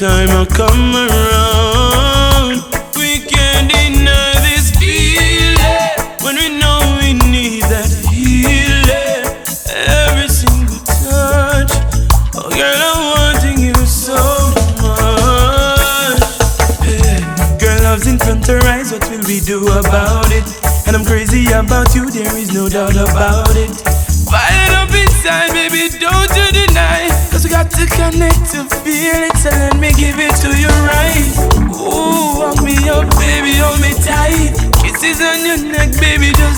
time I come around. We can't deny this feeling when we know we need that healing. Every single touch, oh girl, I'm wanting you so much. Hey, girl, love's in front of our eyes, what will we do about it? And I'm crazy about you, there is no doubt about it. Fire up inside, baby, don't you deny. Cause we got to connect to feel it, so let me give it to you right. Ooh, walk me up, baby, hold me tight. Kisses on your neck, baby, just